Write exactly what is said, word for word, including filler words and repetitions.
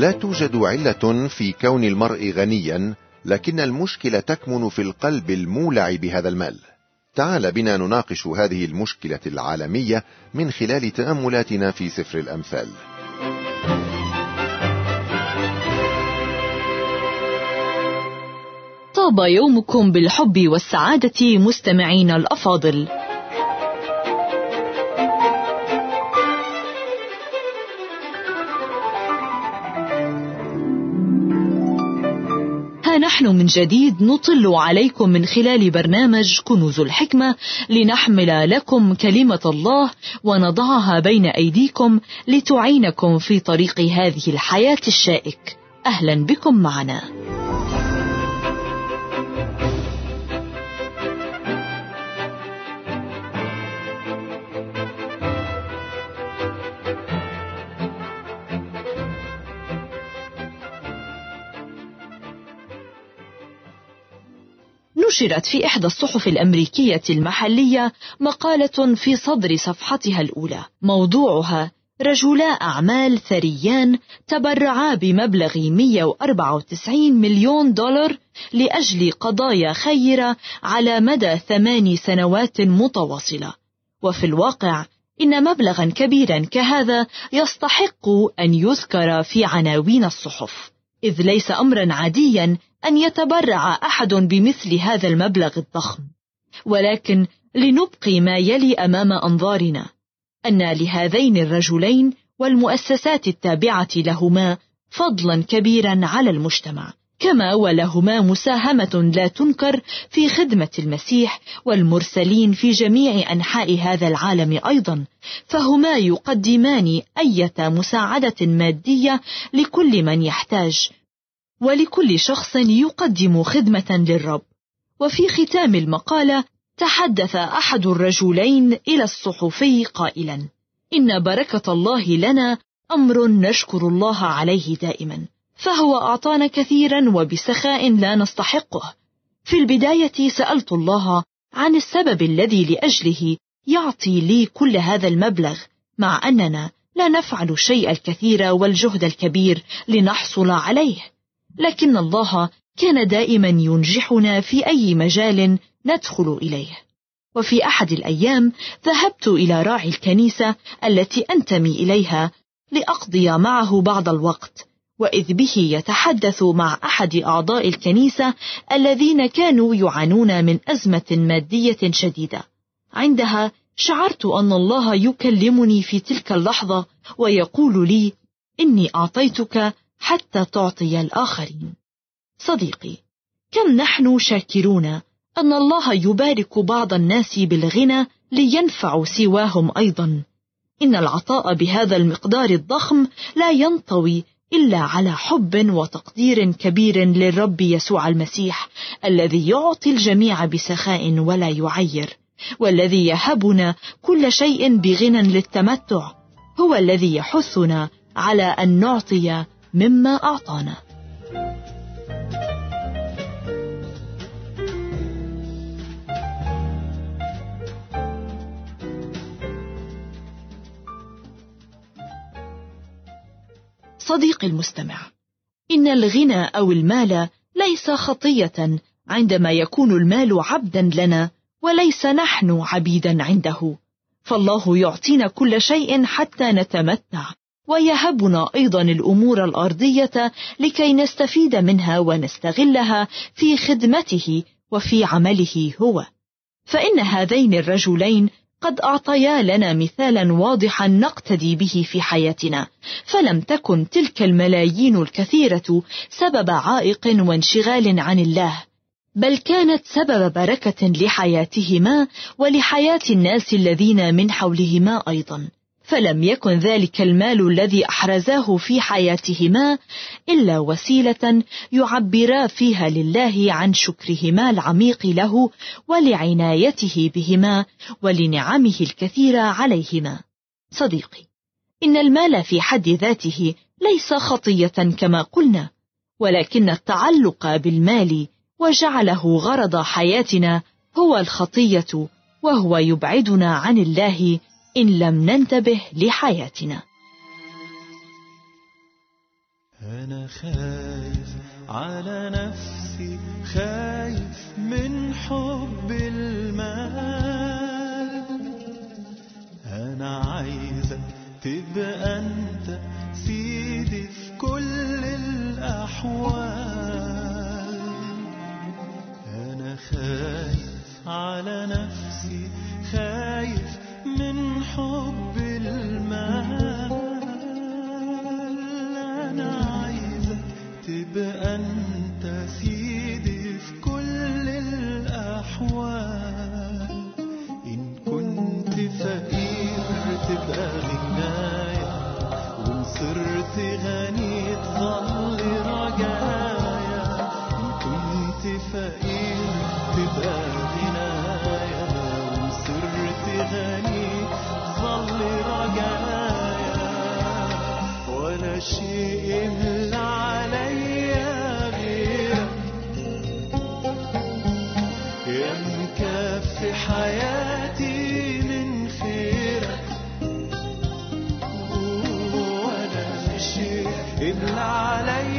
لا توجد علة في كون المرء غنيا، لكن المشكلة تكمن في القلب المولع بهذا المال. تعال بنا نناقش هذه المشكلة العالمية من خلال تأملاتنا في سفر الأمثال. طاب يومكم بالحب والسعادة مستمعين الأفاضل. ها نحن من جديد نطل عليكم من خلال برنامج كنوز الحكمة لنحمل لكم كلمة الله ونضعها بين أيديكم لتعينكم في طريق هذه الحياة الشائك. أهلا بكم معنا. نشرت في إحدى الصحف الأمريكية المحلية مقالة في صدر صفحتها الأولى، موضوعها: رجلا أعمال ثريان تبرعا بمبلغ مئة وأربعة وتسعين مليون دولار لأجل قضايا خيرة على مدى ثماني سنوات متواصلة. وفي الواقع إن مبلغا كبيرا كهذا يستحق أن يذكر في عناوين الصحف، إذ ليس أمرا عاديا أن يتبرع أحد بمثل هذا المبلغ الضخم. ولكن لنبقي ما يلي أمام أنظارنا، أن لهذين الرجلين والمؤسسات التابعة لهما فضلا كبيرا على المجتمع، كما ولهما مساهمة لا تنكر في خدمة المسيح والمرسلين في جميع أنحاء هذا العالم أيضا، فهما يقدمان أية مساعدة مادية لكل من يحتاج ولكل شخص يقدم خدمة للرب. وفي ختام المقالة تحدث أحد الرجلين إلى الصحفي قائلا: إن بركة الله لنا أمر نشكر الله عليه دائما، فهو أعطانا كثيرا وبسخاء لا نستحقه. في البداية سألت الله عن السبب الذي لأجله يعطي لي كل هذا المبلغ، مع أننا لا نفعل الشيء الكثير والجهد الكبير لنحصل عليه، لكن الله كان دائما ينجحنا في أي مجال ندخل إليه. وفي أحد الأيام ذهبت إلى راعي الكنيسة التي أنتمي إليها لأقضي معه بعض الوقت، وإذ به يتحدث مع أحد أعضاء الكنيسة الذين كانوا يعانون من أزمة مادية شديدة. عندها شعرت أن الله يكلمني في تلك اللحظة ويقول لي: إني أعطيتك حتى تعطي الآخرين. صديقي، كم نحن شاكرون أن الله يبارك بعض الناس بالغنى لينفعوا سواهم أيضا. إن العطاء بهذا المقدار الضخم لا ينطوي إلا على حب وتقدير كبير للرب يسوع المسيح، الذي يعطي الجميع بسخاء ولا يعير، والذي يهبنا كل شيء بغنى للتمتع. هو الذي يحثنا على أن نعطي مما أعطانا. صديقي المستمع، إن الغنى أو المال ليس خطية عندما يكون المال عبدا لنا وليس نحن عبيدا عنده، فالله يعطينا كل شيء حتى نتمتع، ويهبنا أيضا الأمور الأرضية لكي نستفيد منها ونستغلها في خدمته وفي عمله هو. فإن هذين الرجلين قد أعطيا لنا مثالا واضحا نقتدي به في حياتنا، فلم تكن تلك الملايين الكثيرة سبب عائق وانشغال عن الله، بل كانت سبب بركة لحياتهما ولحياة الناس الذين من حولهما أيضا. فلم يكن ذلك المال الذي أحرزاه في حياتهما إلا وسيلة يعبرا فيها لله عن شكرهما العميق له ولعنايته بهما ولنعمه الكثيرة عليهما. صديقي، إن المال في حد ذاته ليس خطية كما قلنا، ولكن التعلق بالمال وجعله غرض حياتنا هو الخطية، وهو يبعدنا عن الله إن لم ننتبه لحياتنا. أنا خايف على نفسي، خايف من حب المال. أنا عايزك تبقى أنت سيدي في كل الأحوال. أنا خايف على نفسي، خايف من حب المال. أنا عايزك تبقى أنت سيدي في كل الأحوال. إن كنت فقير تبقى غنايا، وإن صرت غني تظل رجايا. إن كنت فقير تبقى غنايا، وإن صرت غني تظل رجايا. ولا شيء يملى عليا غيرك، يا مكفي حياتي من خيرك. ولا شيء يملى عليا